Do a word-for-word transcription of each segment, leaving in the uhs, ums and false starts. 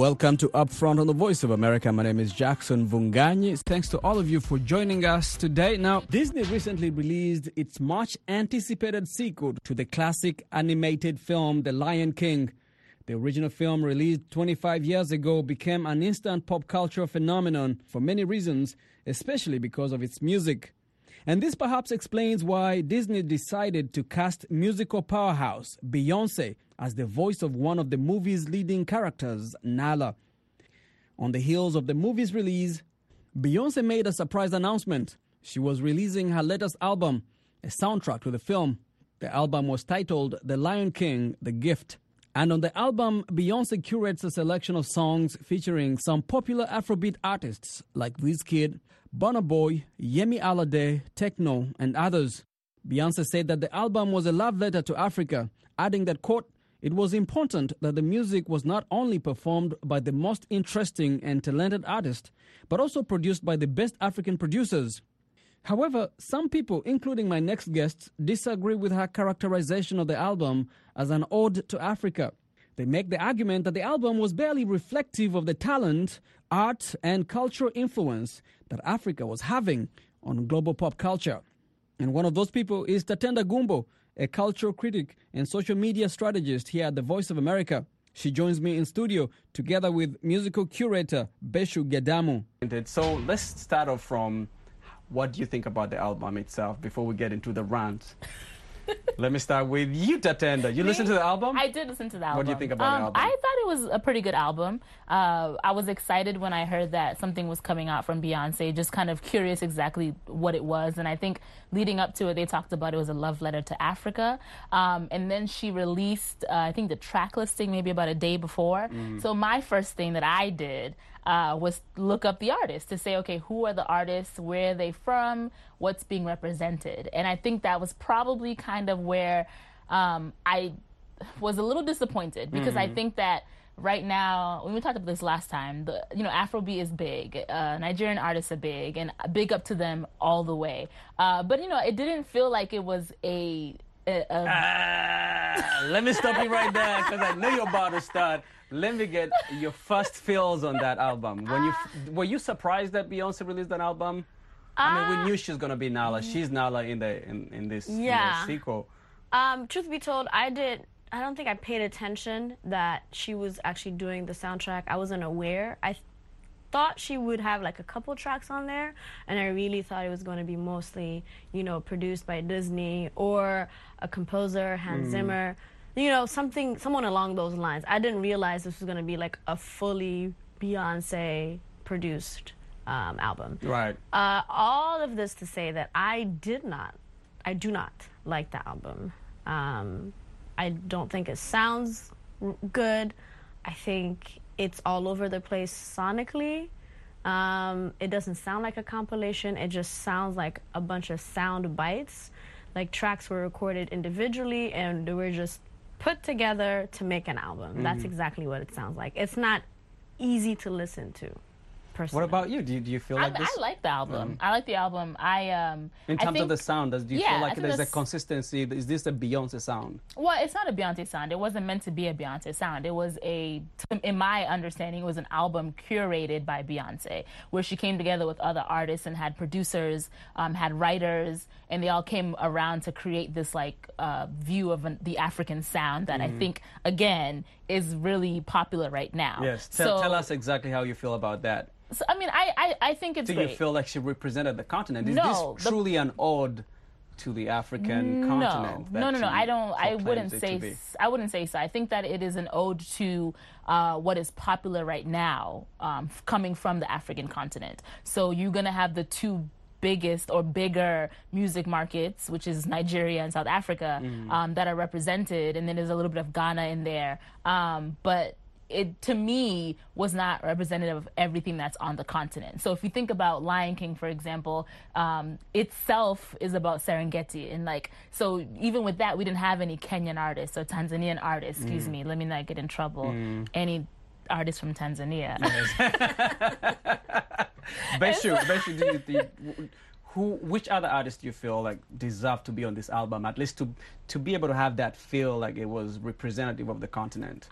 Welcome to Upfront on the Voice of America. My name is Jackson Vunganyi. Thanks to all of you for joining us today. Now, Disney recently released its much-anticipated sequel to the classic animated film, The Lion King. The original film, released twenty-five years ago, became an instant pop culture phenomenon for many reasons, especially because of its music. And this perhaps explains why Disney decided to cast musical powerhouse Beyoncé as the voice of one of the movie's leading characters, Nala. On the heels of the movie's release, Beyoncé made a surprise announcement. She was releasing her latest album, a soundtrack to the film. The album was titled The Lion King, The Gift. And on the album, Beyoncé curates a selection of songs featuring some popular Afrobeat artists like Wizkid, Burna Boy, Yemi Alade, Tekno, and others. Beyoncé said that the album was a love letter to Africa, adding that, quote, it was important that the music was not only performed by the most interesting and talented artists, but also produced by the best African producers. However, some people, including my next guests, disagree with her characterization of the album as an ode to Africa. They make the argument that the album was barely reflective of the talent, art, and cultural influence that Africa was having on global pop culture. And one of those people is Tatenda Gumbo, a cultural critic and social media strategist here at the Voice of America. She joins me in studio together with musical curator Beshu Gedamu. So let's start off from what do you think about the album itself before we get into the rant? Let me start with you, Tatenda. You listened to the album? I did listen to the album. What do you think about um, the album? I thought it was a pretty good album. Uh, I was excited when I heard that something was coming out from Beyoncé, just kind of curious exactly what it was. And I think leading up to it, they talked about it was a love letter to Africa. Um, and then she released, uh, I think, the track listing maybe about a day before. Mm. So my first thing that I did Uh, was look up the artists to say, okay, who are the artists, where are they from, what's being represented. And I think that was probably kind of where um, I was a little disappointed because mm-hmm. I think that right now, when we talked about this last time, the you know Afrobeat is big, uh, Nigerian artists are big, and big up to them all the way. Uh, but you know, it didn't feel like it was a. a, a... Uh, let me stop you right there because I know you're about to start. Let me get your first feels on that album. When you were you surprised that Beyoncé released an album? I mean, we knew she was gonna be Nala. She's Nala in the in, in this yeah. you know, sequel. Um, truth be told, I did. I don't think I paid attention that she was actually doing the soundtrack. I wasn't aware. I th- thought she would have like a couple tracks on there, and I really thought it was going to be mostly, you know, produced by Disney or a composer, Hans mm. Zimmer. You know, something, someone along those lines. I didn't realize this was going to be like a fully Beyoncé-produced um, album. Right. Uh, all of this to say that I did not, I do not like the album. Um, I don't think it sounds r- good. I think it's all over the place sonically. Um, it doesn't sound like a compilation. It just sounds like a bunch of sound bites. Like tracks were recorded individually and they were just put together to make an album. Mm-hmm. That's exactly what it sounds like. It's not easy to listen to, personally. What about you? Do you, do you feel like I, this? I like the album. Mm. I like the album. I um. In terms I think, of the sound, does do you yeah, feel like there's a this, consistency? Is this a Beyoncé sound? Well, it's not a Beyoncé sound. It wasn't meant to be a Beyoncé sound. It was a, in my understanding, it was an album curated by Beyoncé, where she came together with other artists and had producers, um, had writers, and they all came around to create this like uh, view of an, the African sound that mm-hmm. I think, again, is really popular right now. Yes. Tell, so, tell us exactly how you feel about that. So, I mean, I, I, I think it's Do great. you feel like she represented the continent? Is no, this truly the, an ode to the African no, continent? No, no, no. I don't. I wouldn't say. I wouldn't say so. I think that it is an ode to uh, what is popular right now, um, coming from the African continent. So you're gonna have the two biggest or bigger music markets, which is Nigeria and South Africa, mm. um, that are represented, and then there's a little bit of Ghana in there. Um, but it, to me, was not representative of everything that's on the continent. So if you think about Lion King, for example, um, itself is about Serengeti. And like, so even with that, we didn't have any Kenyan artists or Tanzanian artists, excuse mm. me, let me not get in trouble, mm. any artists from Tanzania. Beshu, Beshu, do you think, who, which other artists do you feel like deserve to be on this album, at least to to be able to have that feel like it was representative of the continent? I don't,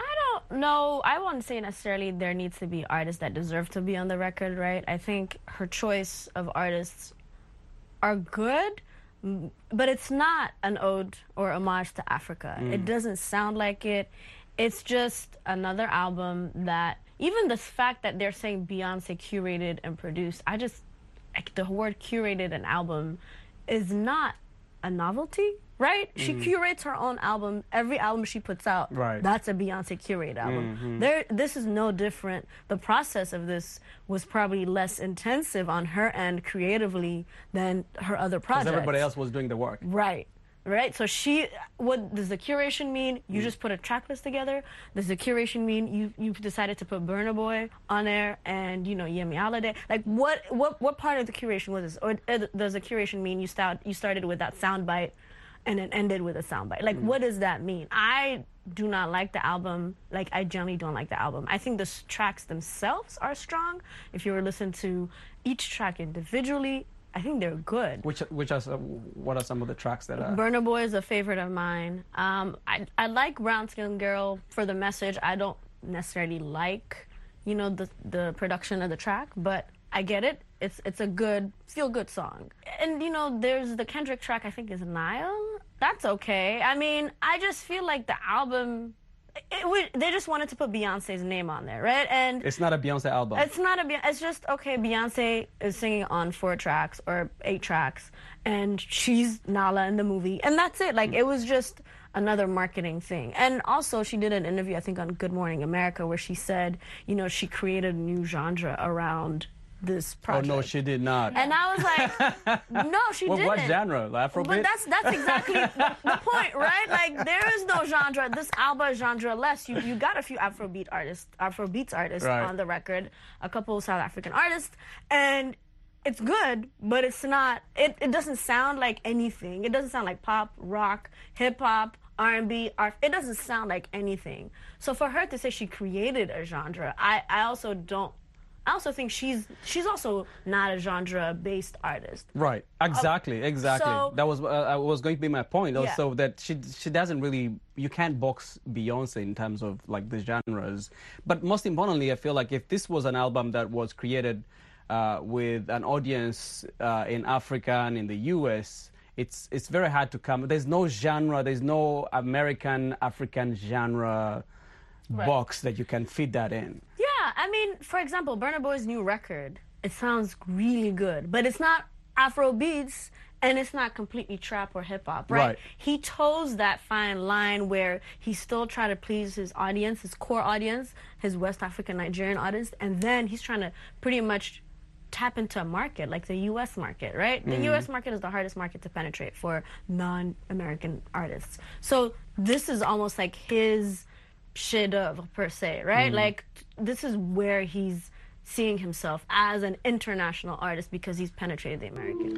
know. I wouldn't say necessarily there needs to be artists that deserve to be on the record, right? I think her choice of artists are good, but it's not an ode or homage to Africa. Mm. It doesn't sound like it. It's just another album that, even the fact that they're saying Beyonce curated and produced, I just, like, the word curated an album is not a novelty, right? Mm. She curates her own album. Every album she puts out, right, that's a Beyonce curated album. Mm-hmm. There, this is no different. The process of this was probably less intensive on her end creatively than her other projects. Because everybody else was doing the work. Right. Right, so she, what does the curation mean? You mm. just put a track list together. Does the curation mean you you decided to put Burna Boy on there and, you know, Yemi Alade? Like, what what what part of the curation was this? Or uh, does the curation mean you start you started with that soundbite and then ended with a soundbite? Like, mm. what does that mean? I do not like the album. Like, I generally don't like the album. I think the tracks themselves are strong. If you were listening to each track individually, I think they're good. Which which are what are some of the tracks that are? Burna Boy is a favorite of mine. Um, I I like Brown Skin Girl for the message. I don't necessarily like, you know, the the production of the track, but I get it. It's it's a good feel good song. And you know, there's the Kendrick track. I think is Nile. That's okay. I mean, I just feel like the album. It, it, they just wanted to put Beyonce's name on there, right? And it's not a Beyonce album. It's not a. It's just okay. Beyonce is singing on four tracks or eight tracks, and she's Nala in the movie, and that's it. Like, it was just another marketing thing. And also, she did an interview, I think, on Good Morning America, where she said, you know, she created a new genre around this project. Oh no, she did not. And I was like, no, she well, didn't. What genre? Afrobeat? But that's that's exactly the point, right? Like, there is no genre. This album is genre-less. You you got a few Afrobeat artists, Afrobeats artists right. on the record, a couple of South African artists, and it's good, but it's not. It it doesn't sound like anything. It doesn't sound like pop, rock, hip hop, R and B. Art. It doesn't sound like anything. So for her to say she created a genre, I I also don't. I also think she's she's also not a genre-based artist. Right. Exactly. Exactly. So, that was uh, was going to be my point. Yeah. Also, that she she doesn't really. You can't box Beyonce in terms of like the genres. But most importantly, I feel like if this was an album that was created uh, with an audience uh, in Africa and in the U S, it's it's very hard to come. There's no genre. There's no American African genre right. box that you can fit that in. Yeah, I mean, for example, Burna Boy's new record, it sounds really good, but it's not Afro beats and it's not completely trap or hip hop, right? right? He toes that fine line where he still trying to please his audience, his core audience, his West African Nigerian audience, and then he's trying to pretty much tap into a market like the U S market, right? The mm. U S market is the hardest market to penetrate for non-American artists. So this is almost like his shit of per se, right? Mm. Like, this is where he's seeing himself as an international artist because he's penetrated the American.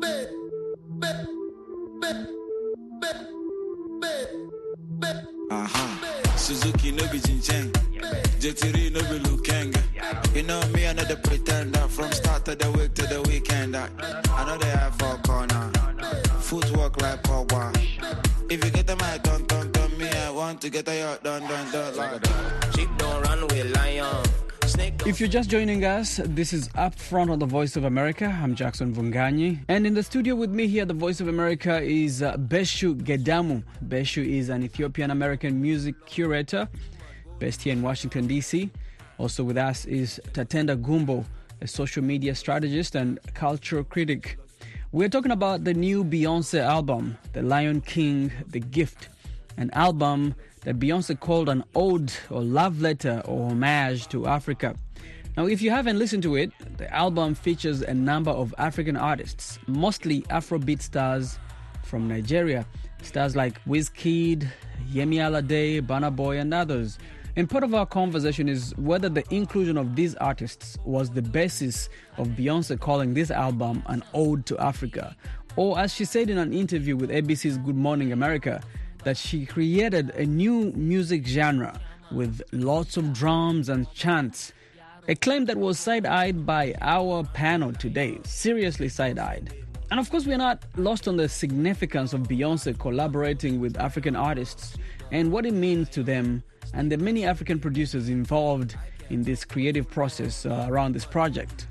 Uh-huh. Suzuki no be Jincheng, J three no be Lukenga. You know me, another pretender from start of the week to the weekend. I know they have for corner, footwork like power. If you get the mic, don't, don't, don't me, I want to get a yacht, done, done, done, like that. Sheep don't run with lion. If you're just joining us, this is Up Front on the Voice of America. I'm Jackson Vunganyi. And in the studio with me here at the Voice of America is uh, Beshu Gedamu. Beshu is an Ethiopian-American music curator based here in Washington, D C. Also with us is Tatenda Gumbo, a social media strategist and cultural critic. We're talking about the new Beyonce album, The Lion King, The Gift, an album that Beyonce called an ode or love letter or homage to Africa. Now, if you haven't listened to it, the album features a number of African artists, mostly Afrobeat stars from Nigeria, stars like Wizkid, Yemi Alade, Burna Boy, and others. And part of our conversation is whether the inclusion of these artists was the basis of Beyonce calling this album an ode to Africa, or as she said in an interview with A B C's Good Morning America, that she created a new music genre with lots of drums and chants, a claim that was side-eyed by our panel today, seriously side-eyed. And of course, we're not lost on the significance of Beyonce collaborating with African artists and what it means to them and the many African producers involved in this creative process uh, around this project.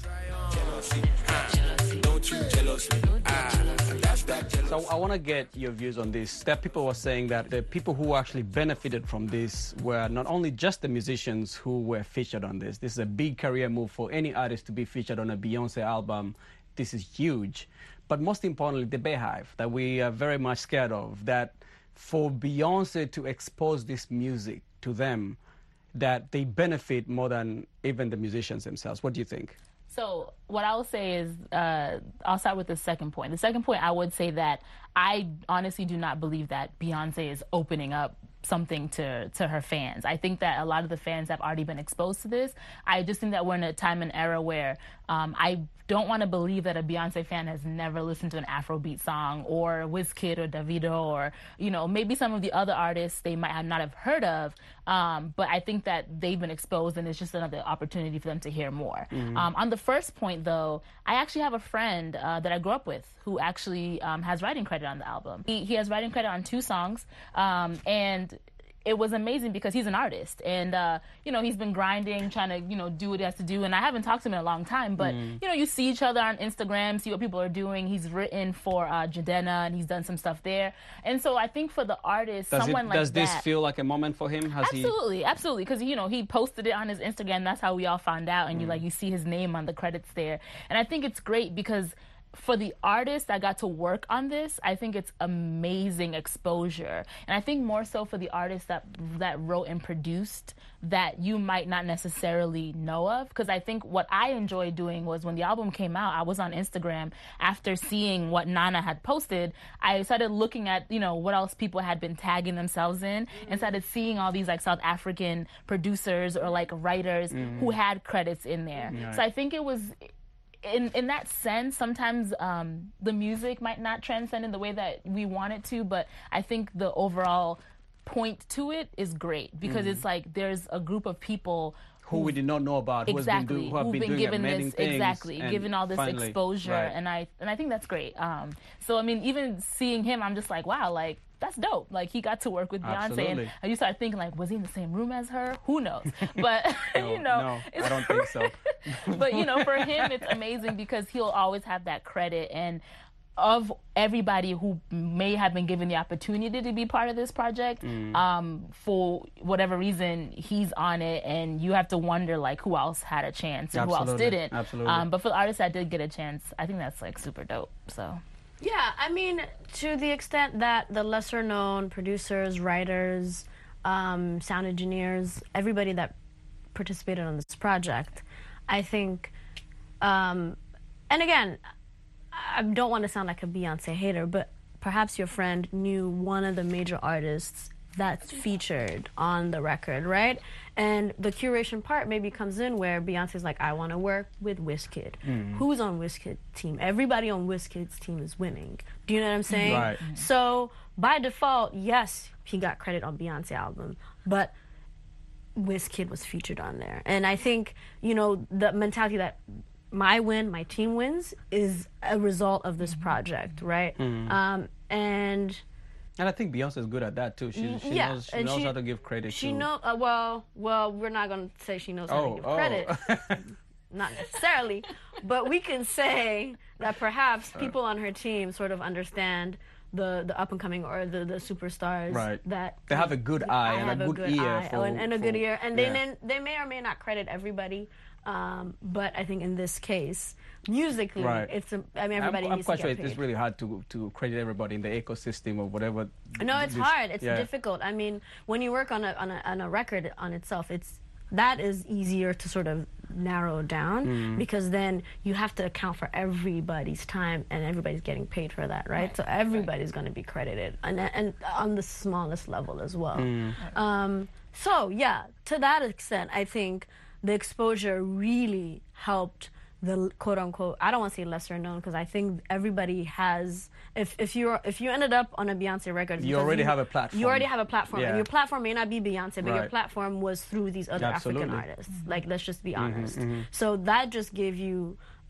So I want to get your views on this. That people were saying that the people who actually benefited from this were not only just the musicians who were featured on this. This is a big career move for any artist to be featured on a Beyonce album. This is huge. But most importantly, the Beyhive that we are very much scared of, that for Beyonce to expose this music to them, that they benefit more than even the musicians themselves. What do you think? So what I will say is, uh, I'll start with the second point. The second point, I would say that I honestly do not believe that Beyonce is opening up something to, to her fans. I think that a lot of the fans have already been exposed to this. I just think that we're in a time and era where um, I don't want to believe that a Beyonce fan has never listened to an Afrobeat song or Wizkid or Davido or, you know, maybe some of the other artists they might have not have heard of. Um, but I think that they've been exposed and it's just another opportunity for them to hear more. Mm-hmm. Um, on the first point, though, I actually have a friend uh, that I grew up with who actually um, has writing credit on the album. He, he has writing credit on two songs, um, and it was amazing because he's an artist and, uh, you know, he's been grinding, trying to, you know, do what he has to do. And I haven't talked to him in a long time, but, mm. you know, you see each other on Instagram, see what people are doing. He's written for uh, Jadena and he's done some stuff there. And so I think for the artist, does someone it, like does that. Does this feel like a moment for him? Has absolutely, he... absolutely. Because, you know, he posted it on his Instagram. That's how we all found out. And mm. you, like, you see his name on the credits there. And I think it's great because for the artist that got to work on this, I think it's amazing exposure. And I think more so for the artists that that wrote and produced that you might not necessarily know of. Because I think what I enjoyed doing was when the album came out, I was on Instagram after seeing what Nana had posted. I started looking at, you know, what else people had been tagging themselves in and started seeing all these like South African producers or like writers mm. who had credits in there. Right. So I think it was... In in that sense, sometimes um, the music might not transcend in the way that we want it to, but I think the overall point to it is great because mm. it's like there's a group of people who we did not know about, who exactly, has been, do, who have who've been, been doing given amazing this things exactly, given all this finally, exposure, right. and I and I think that's great. Um, so I mean, even seeing him, I'm just like, wow, like. That's dope. Like, he got to work with Beyonce. Absolutely. And you start thinking, like, was he in the same room as her? Who knows? But, no, you know. No, I don't think so. But, you know, for him, it's amazing because he'll always have that credit. And of everybody who may have been given the opportunity to be part of this project, mm. um, for whatever reason, he's on it. And you have to wonder, like, who else had a chance and Absolutely. who else didn't. Absolutely. Um, but for the artists that did get a chance, I think that's, like, super dope. So... Yeah, I mean, to the extent that the lesser-known producers, writers, um, sound engineers, everybody that participated on this project, I think, um, and again, I don't want to sound like a Beyonce hater, but perhaps your friend knew one of the major artists that's featured on the record, right? And the curation part maybe comes in where Beyonce's like, I want to work with Wizkid. Mm. Who's on Wizkid's team? Everybody on Wizkid's team is winning. Do you know what I'm saying? Right. So by default, yes, he got credit on Beyonce album, but Wizkid was featured on there. And I think, you know, the mentality that my win, my team wins, is a result of this project, right? Mm. Um, and... And I think Beyonce is good at that too. She, she yeah, knows, she knows she, how to give credit. She to... know uh, well. Well, we're not going to say she knows how oh, to give oh. credit, not necessarily, but we can say that perhaps people on her team sort of understand the the up and coming or the, the superstars. Right. That they have a good eye and a good, good ear eye, for, and, and a for, good ear, and yeah. they they may or may not credit everybody. Um, but I think in this case, musically, right. it's a, I mean, everybody I'm, needs I'm quite to sure get paid. it's really hard to to credit everybody in the ecosystem or whatever. No, it's this, hard. It's yeah. difficult. I mean, when you work on a, on a on a record on itself, it's that is easier to sort of narrow down mm. because then you have to account for everybody's time and everybody's getting paid for that, right? right. So everybody's right. going to be credited, and and on the smallest level as well. Mm. Um, so yeah, to that extent, I think the exposure really helped the quote unquote, I don't want to say lesser known because I think everybody has, if if you if you ended up on a Beyonce record, you already you, have a platform. You already have a platform. Yeah. And your platform may not be Beyonce, but right. your platform was through these other Absolutely. African artists. Like, let's just be honest. Mm-hmm, mm-hmm. So that just gave you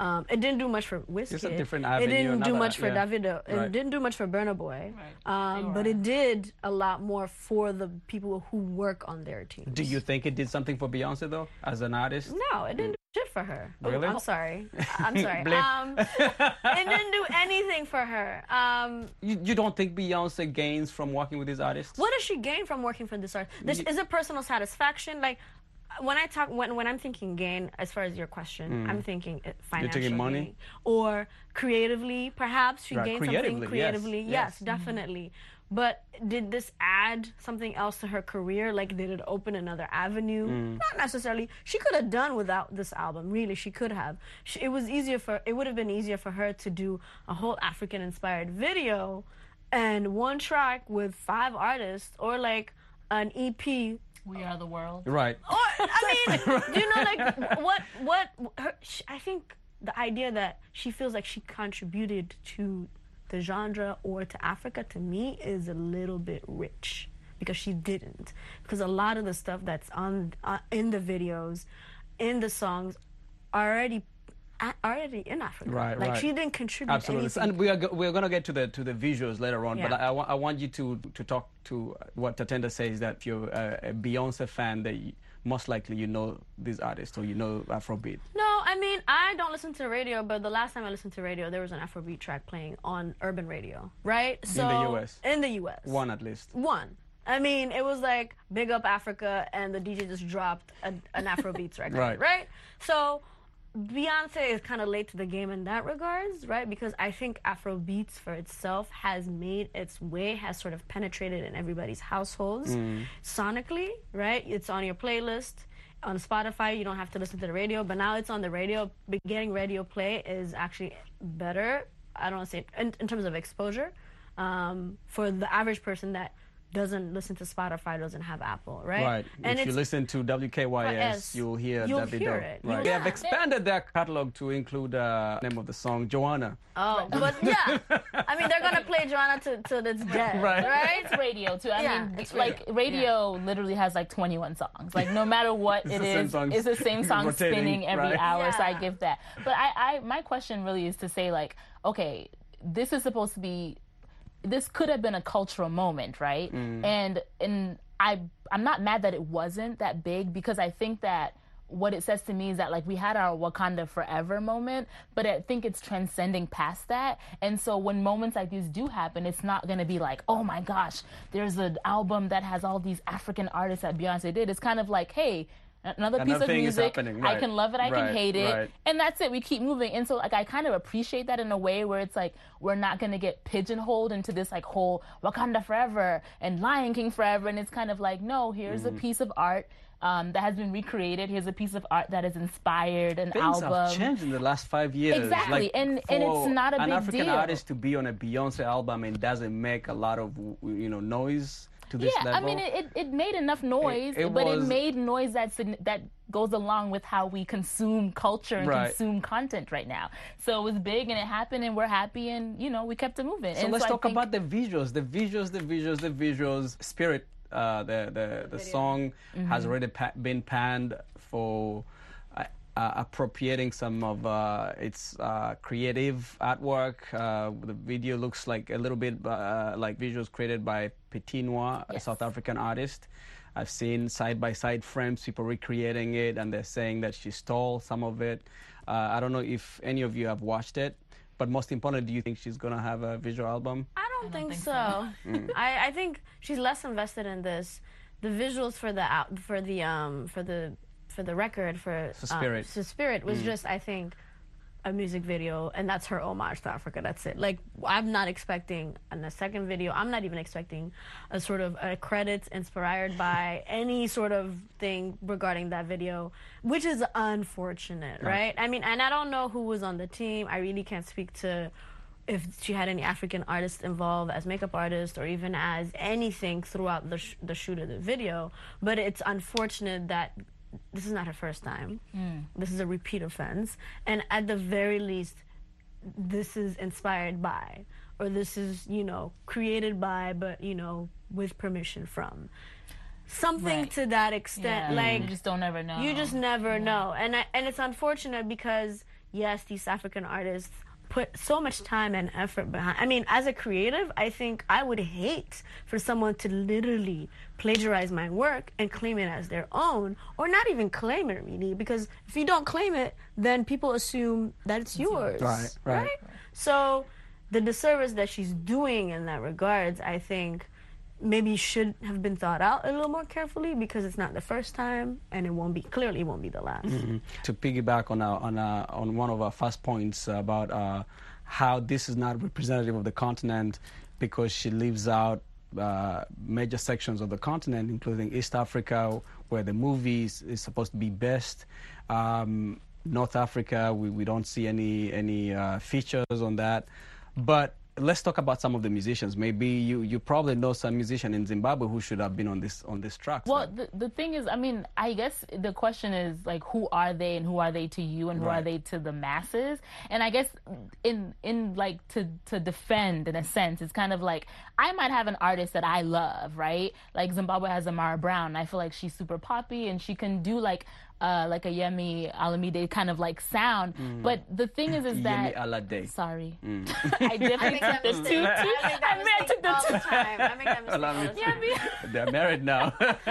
Um, it didn't do much for Wizkid. It's a different It avenue, didn't do another- much for yeah. Davido. It Right. didn't do much for Burna Boy. Right. Um, They but were. it did a lot more for the people who work on their teams. Do you think it did something for Beyonce though, as an artist? No, it didn't do shit for her. Oh, Really? I'm sorry. I'm sorry. Blip. um, it didn't do anything for her. Um, You, you don't think Beyonce gains from working with these artists? what does she gain from working for this artist? This, Ye- is it personal satisfaction? Like, when I talk, when, when I'm thinking gain, as far as your question, I'm thinking uh, financial thinking money? gain. Or creatively, perhaps she Right, gained creatively, something yes, creatively. Yes, yes. definitely. But did this add something else to her career? Like, did it open another avenue? Not necessarily. She could have done without this album. Really, she could have. She, it was easier for. It would have been easier for her to do a whole African-inspired video, and one track with five artists, or like an E P. We Are the World. Right. Or I mean, do you know, like, what what her, sh I think the idea that she feels like she contributed to the genre or to Africa, to me, is a little bit rich, because she didn't. Because a lot of the stuff that's on uh, in the videos, in the songs, are already a- already in Africa. Right, like right. she didn't contribute Absolutely, anything. and we are go- we're gonna get to the to the visuals later on. But Yeah. I, I, wa- I want you to to talk to what Tatenda says, that if you're a, a Beyonce fan, that you, most likely you know these artists or you know Afrobeat. No, I mean, I don't listen to the radio, but the last time I listened to radio, there was an Afrobeat track playing on urban radio, right? So, the U S? In the U S. One at least. One. I mean, it was like Big Up Africa, and the D J just dropped a, an Afrobeats record, Right. right? So Beyonce is kind of late to the game in that regards, right? Because I think Afrobeats for itself has made its way, has sort of penetrated in everybody's households sonically, right? It's on your playlist. On Spotify, you don't have to listen to the radio, but now it's on the radio. But getting radio play is actually better, I don't want to say, in, in terms of exposure, um, for the average person that doesn't listen to Spotify, doesn't have Apple, right? Right. And if you it's, listen to W K Y S, Yes. you'll hear You'll Davido. hear it. Right. You'll- They have Yeah. expanded their catalog to include uh, name of the song, Joanna. oh, but yeah, I mean, they're gonna play Joanna to till it's dead, Right. right? It's radio too. I Yeah, mean, it's like radio literally has like twenty-one songs. Like no matter what It's it the same is, songs it's the same song rotating, spinning every right? hour. So I Yeah. give that. But I, I, my question really is to say like, okay, this is supposed to be, this could have been a cultural moment, right? Mm. And and I, I'm not mad that it wasn't that big, because I think that what it says to me is that like we had our Wakanda Forever moment, but I think it's transcending past that. And so when moments like these do happen, it's not going to be like, oh my gosh, there's an album that has all these African artists that Beyonce did. It's kind of like, hey, another piece Another of thing is music, happening, I right, can love it, I right, can hate it, right. and that's it. We keep moving. And so like I kind of appreciate that in a way where it's like we're not going to get pigeonholed into this like whole Wakanda Forever and Lion King Forever. And it's kind of like, no, here's Mm. a piece of art Um, that has been recreated. Here's a piece of art that has inspired an Things album. have changed in the last five years. Exactly, Like, and- and it's for not a an big African deal. artist to be on a Beyonce album and doesn't make a lot of you know noise to this Yeah, level. I mean, it, it, it made enough noise, it but was- it made noise that's, that goes along with how we consume culture and Right. consume content right now. So it was big and it happened and we're happy and, you know, we kept it moving. So and let's I talk think- about the visuals, the visuals, the visuals, the visuals. Spirit, uh, the the, the song Mm-hmm. has already pa- been panned for uh, uh, appropriating some of uh, its uh, creative artwork. Uh, the video looks like a little bit uh, like visuals created by Petit Noir, a Yes. South African artist. I've seen side-by-side frames, people recreating it, and they're saying that she stole some of it. Uh, I don't know if any of you have watched it, but most importantly, do you think she's going to have a visual album? I don't, think, think so. Mm. I, I think she's less invested in this. The visuals for the out for the um for the for the record for For Spirit. um, for Spirit was just, I think, a music video, and that's her homage to Africa. That's it. Like, I'm not expecting in the second video. I'm not even expecting a sort of a credits inspired by any sort of thing regarding that video, which is unfortunate, right? I mean, and I don't know who was on the team. I really can't speak to if she had any African artists involved as makeup artists or even as anything throughout the sh- the shoot of the video. But it's unfortunate that this is not her first time. This is a repeat offense. And at the very least, this is inspired by, or this is, you know, created by, but, you know, with permission from. Something Right. to that extent. Yeah, Like, you just don't ever know. you just never know. And I, and it's unfortunate because yes, these African artists put so much time and effort behind. I mean, as a creative, I think I would hate for someone to literally plagiarize my work and claim it as their own, or not even claim it really, because if you don't claim it, then people assume that it's yours. Right, right. right? So the disservice that she's doing in that regards, I think, maybe should have been thought out a little more carefully, because it's not the first time, and it won't be, clearly it won't be the last. Mm-hmm. To piggyback on our, on our, on one of our first points about uh, how this is not representative of the continent, because she leaves out uh, major sections of the continent, including East Africa, where the movie is, is supposed to be best. Um, North Africa, we, we don't see any any uh, features on that. But let's talk about some of the musicians. Maybe you, you probably know some musician in Zimbabwe who should have been on this on this track. Well, the, the thing is, I mean, I guess the question is, like, who are they and who are they to you and who Right. are they to the masses? And I guess in, in like, to, to defend, in a sense, it's kind of like, I might have an artist that I love, right? Like, Zimbabwe has Amara Brown, and I feel like she's super poppy, and she can do, like, Uh, like a Yemi Alamide kind of like sound, Mm. but the thing is, is that Yemi Alade. sorry, Mm. I definitely took the two. two I mean, I took the all two. the time. I make that mistake all the Yeah, time. me- They're married now.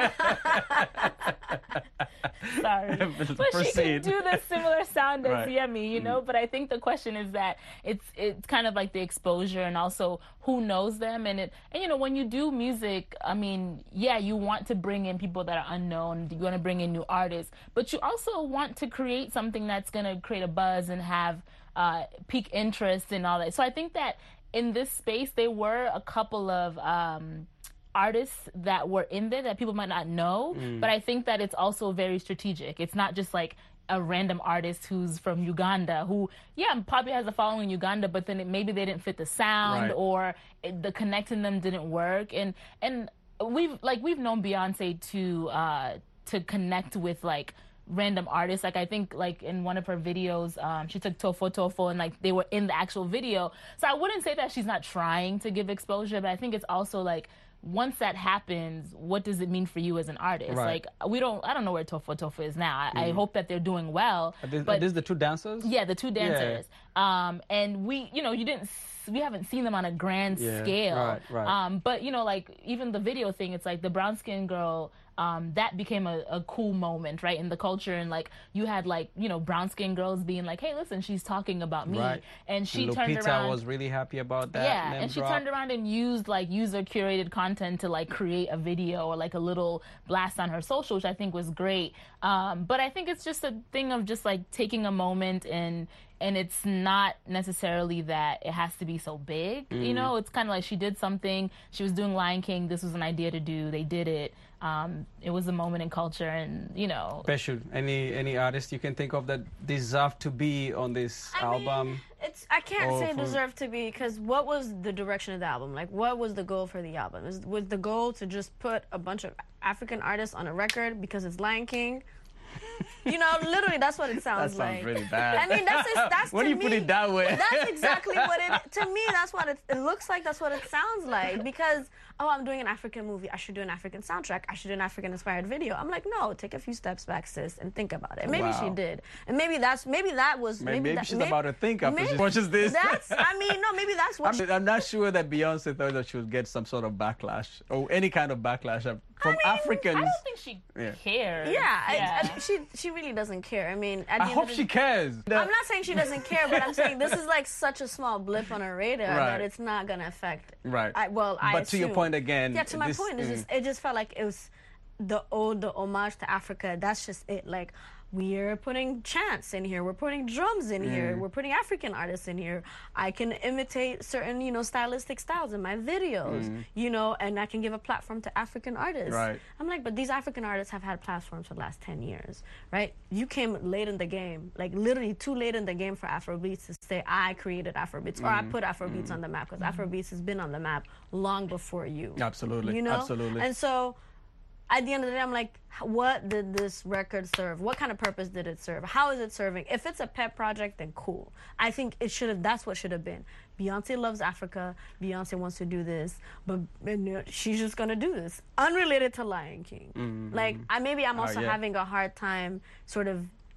Sorry. But she can Proceed. do the similar sound as Right. Yemi, you know? But I think the question is that it's it's kind of like the exposure and also who knows them. And, it and you know, when you do music, I mean, yeah, you want to bring in people that are unknown. You want to bring in new artists. But you also want to create something that's going to create a buzz and have uh, pique interest and all that. So I think that in this space, there were a couple of... Um, artists that were in there that people might not know, but I think that it's also very strategic. It's not just like a random artist who's from Uganda who, yeah, probably has a following in Uganda, but then it, maybe they didn't fit the sound Right. or it, the connecting them didn't work. And and we've like we've known Beyonce to uh, to connect with like random artists. Like I think like in one of her videos, um, she took Tofo Tofo and like they were in the actual video. So I wouldn't say that she's not trying to give exposure, but I think it's also like, once that happens, what does it mean for you as an artist? Right. Like we don't, I don't know where Tofo Tofo is now. I, I hope that they're doing well. Are these, but are these the two dancers? yeah, the two dancers. Um, and we, you know, you didn't, s- we haven't seen them on a grand Yeah, scale. right, right. Um, but you know, like even the video thing, it's like the brown skin girl. Um, that became a, a cool moment, right, in the culture, and like you had like you know brown skin girls being like, "Hey, listen, she's talking about me," Right. and she and turned Lupita around. was really happy about that. Yeah, name and she drop. turned around and used like user curated content to like create a video or like a little blast on her social, which I think was great. Um, but I think it's just a thing of just like taking a moment and and it's not necessarily that it has to be so big. Mm. You know, it's kind of like she did something. She was doing Lion King. This was an idea to do. They did it. Um, it was a moment in culture, and you know. Peshu, any any artist you can think of that deserve to be on this I album? mean, it's I can't Or say for- deserve to be, because what was the direction of the album? Like, what was the goal for the album? Is, was the goal to just put a bunch of African artists on a record because it's Lion King? You know, literally, that's what it That sounds sounds like. really bad. I mean, that's that's when to you me, put it that way. That's exactly what it. To me, that's what it, it looks like. That's what it sounds like. Because oh, I'm doing an African movie. I should do an African soundtrack. I should do an African-inspired video. I'm like, no, take a few steps back, sis, and think about it. Maybe she Wow. did, and maybe that's maybe that was Maybe, maybe that, she's may- about to think after she maybe watches this. That's. I mean, no, maybe that's what. I'm, she, I'm not sure that Beyonce thought that she would get some sort of backlash or any kind of backlash from mean, Africans. I don't think she Yeah. cares. yeah, I- yeah. I, she she really doesn't care. I mean, at I the end hope of the she cares. I'm not saying she doesn't care, but I'm saying this is like such a small blip on her radar Right. that it's not gonna affect. Right. I, well, I But to your assume. point again. Yeah, to my this- point, it's mm. just it just felt like it was the ode, the homage to Africa. That's just it. Like we're putting chants in here, we're putting drums in here, Mm. we're putting African artists in here. I can imitate certain, you know, stylistic styles in my videos, you know, and I can give a platform to African artists. Mm. Right. I'm like, but these African artists have had platforms for the last ten years, right? You came late in the game, like literally too late in the game for Afrobeats to say I created Afrobeats or I Mm. put Afrobeats on the map, because Afrobeats has been on the map long before you. Absolutely. You know? Absolutely. And so at the end of the day, I'm like, h- what did this record serve? What kind of purpose did it serve? How is it serving? If it's a pet project, then cool. I think it should have, that's what should have been. Beyonce loves Africa. Beyonce wants to do this, but and, you know, she's just going to do this. Unrelated to Lion King. Like, I maybe I'm also yeah. having a hard time sort of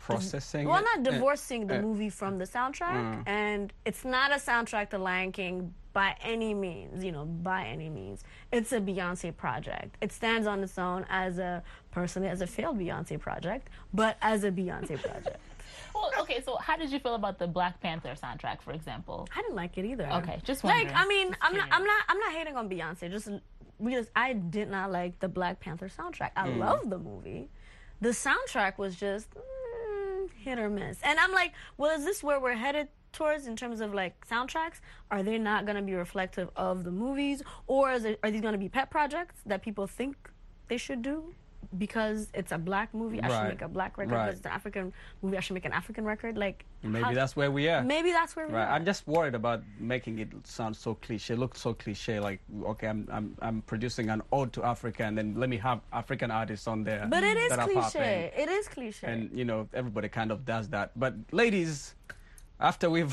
processing. Well, it? not divorcing the uh, movie from the soundtrack, mm. and it's not a soundtrack to Lion King by any means. You know, by any means, it's a Beyonce project. It stands on its own as a personally as a failed Beyonce project, but as a Beyonce project. Well, okay, so how did you feel about the Black Panther soundtrack, for example? I didn't like it either. Okay, just wondering. like I mean, Just I'm not, curious. I'm not, I'm not hating on Beyonce. Just because I did not like the Black Panther soundtrack. I Mm. love the movie. The soundtrack was just mm, hit or miss. And I'm like, well, is this where we're headed towards in terms of like soundtracks? Are they not going to be reflective of the movies, or is it, are these going to be pet projects that people think they should do? Because it's a black movie, I should Right. make a black record. Right. Because it's an African movie, I should make an African record. Like Maybe how- that's where we are. maybe that's where we Right. are. I'm just worried about making it sound so cliche, look so cliche. Like, okay, I'm I'm I'm producing an ode to Africa, and then let me have African artists on there. But it is that are cliche. popping. It is cliche. And you know, everybody kind of does that. But ladies, after we've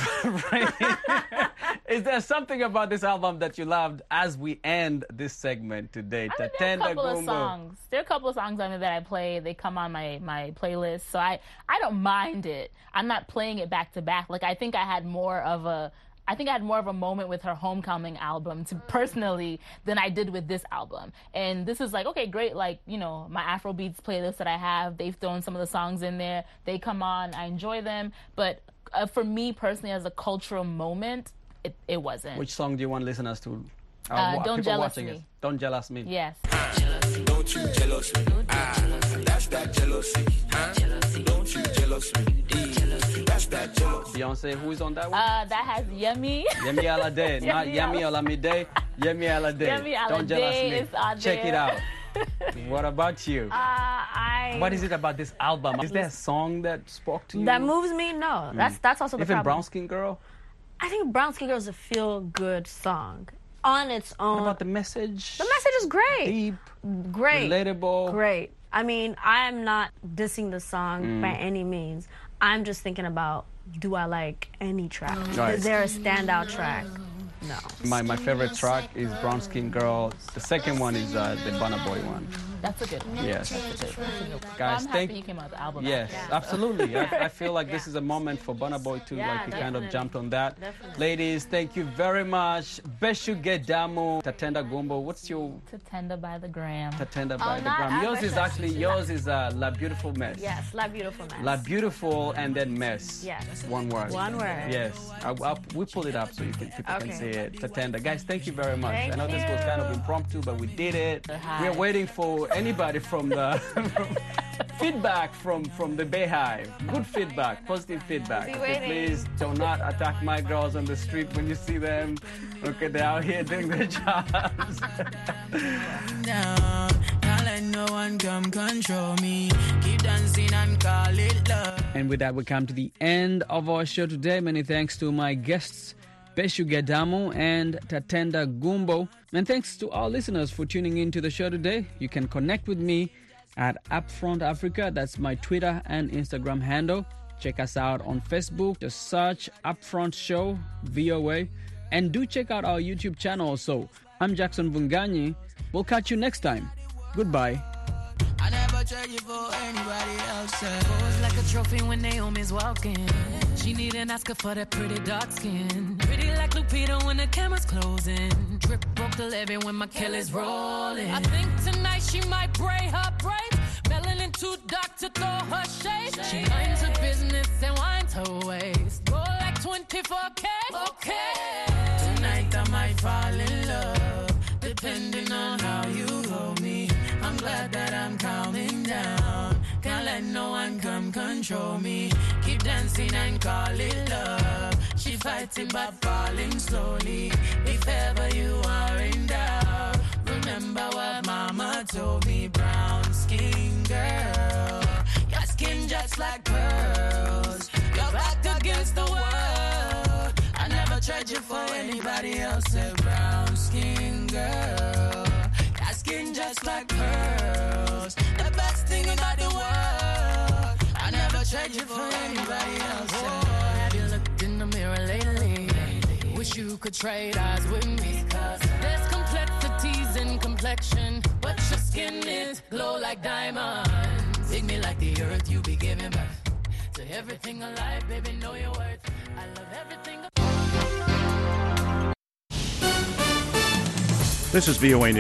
is there something about this album that you loved as we end this segment today? I mean, there are a Tatenda couple of Gumbo. songs. There are a couple of songs on there that I play. They come on my, my playlist, so I, I don't mind it. I'm not playing it back to back. Like, I think I had more of a I think I had more of a moment with her Homecoming album to personally than I did with this album. And this is like, okay, great. Like, you know, my Afrobeats playlist that I have, they've thrown some of the songs in there. They come on. I enjoy them. But uh, for me personally, as a cultural moment, it, it wasn't. Which song do you want listeners to? Uh, Uh, wa- Don't people Jealous watching Me. it. Don't Jealous Me. Yes. Don't you jealous me? Ah, that's that jealousy. Huh? Don't you jealous me? Eh, That's that jealousy. Beyonce, who is on that one? Uh, that has Yemi. Yemi Alade, not Yemi Yemi Olamide. Yemi Alade. Yemi Don't Alade Jealous Me. is on Check it there. out. What about you? Uh, I What is it about this album? Is there a song that spoke to you? that moves me? No, that's that's also the Even problem. Brown Skin Girl? I think Brown Skin Girl is a feel-good song on its own. What about the message? the message is great, Deep, great, relatable. great. I mean, I am not dissing the song Mm. by any means. I'm just thinking about, do I like any track? Right. Is there a standout track? No. My, my favorite track is Brown Skin Girl. The second one is uh, the Burna Boy one. That's a good one. Yes. That's a good one. Well, Guys, I'm happy thank you came out with the album. Yes, absolutely. I, I feel like this is a moment for Burna Boy too. Yeah, like he kind of definitely. jumped on that. Definitely. Ladies, thank you very much. Beshu Gedamu, Tatenda Gumbo. What's your To Tender by the Gram. Tatenda by the not gram? Yours is Africa. actually yours is uh, La Beautiful Mess. Yes, La Beautiful Man. La Beautiful and then Mess. Yes. One word. One word. Yes. I, I, we pull it up so you can, people can Okay. see it. Tatenda. Guys, thank you very much. Thank I know this was kind of you. impromptu, but we did it. Hi. We're waiting for anybody from the feedback from, from the Bayhive. Good feedback, positive feedback. Be Okay, waiting. please do not attack my girls on the street when you see them. Okay, they're out here doing their jobs. down. Can't let no one come control me. Keep dancing and call it love. And with that, we come to the end of our show today. Many thanks to my guests, Beshu Gedamu and Tatenda Gumbo. And thanks to our listeners for tuning in to the show today. You can connect with me at Upfront Africa. That's my Twitter and Instagram handle. Check us out on Facebook. Just search Upfront Show, V O A. And do check out our YouTube channel also. I'm Jackson Vunganyi. We'll catch you next time. Goodbye. I never trade you for anybody else. Pose like a trophy when Naomi's walking. She need an Oscar for that pretty dark skin. Pretty like Lupita when the camera's closing. Drip broke the levee when my Kelly's rolling. I think tonight she might braid her braids. Melanin too dark to throw her shade. She minds her business and winds her waist. Roll like twenty-four K. Okay. Tonight I might fall in love, depending on how you hold me. I'm glad that I'm calming down. Can't let no one come control me. Keep dancing and call it love. She fighting but falling slowly. If ever you are in doubt, remember what mama told me. Brown skin girl, your skin just like pearls. Your back against the world. I never tried you for anybody else. A brown skin girl, your skin just like pearls. The best thing about the world. I never tried you for anybody else. Oh, have you looked in the mirror lately? Wish you could trade eyes with me. There's complexities in complexion, but your skin is glow like diamonds. Dig me like the earth you be giving birth. Everything alive, baby, know your worth. I love everything. This is V O A News.